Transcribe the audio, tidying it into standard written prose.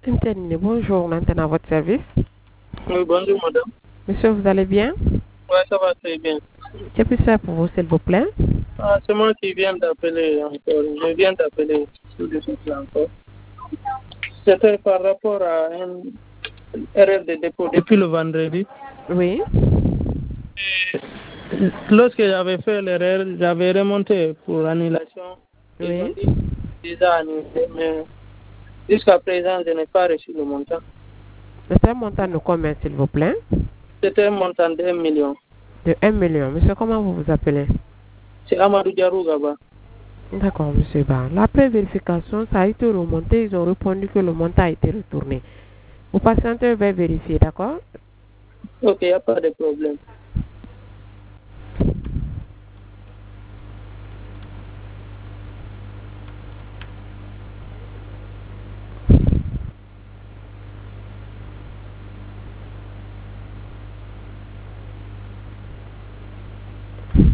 Internet, bonjour, maintenant à votre service. Oui, bonjour madame. Monsieur, vous allez bien? Oui, ça va très bien. Que puis-je faire pour vous, s'il vous plaît? C'est moi qui viens d'appeler encore. Je viens d'appeler tout de suite là encore. C'était par rapport à une erreur de dépôt depuis le vendredi. Oui. Lorsque j'avais fait l'erreur, j'avais remonté pour annulation. Ils Oui. ont dit déjà annulé, mais jusqu'à présent, je n'ai pas reçu le montant. C'est un montant de combien, s'il vous plaît? C'était un montant de 1 million. De 1 million. Monsieur, comment vous vous appelez? C'est Amadou Diarou Gaba. D'accord, monsieur Ba. Après vérification, ça a été remonté. Ils ont répondu que le montant a été retourné. Vous patientez, je vais vérifier, d'accord? Ok, il n'y a pas de problème.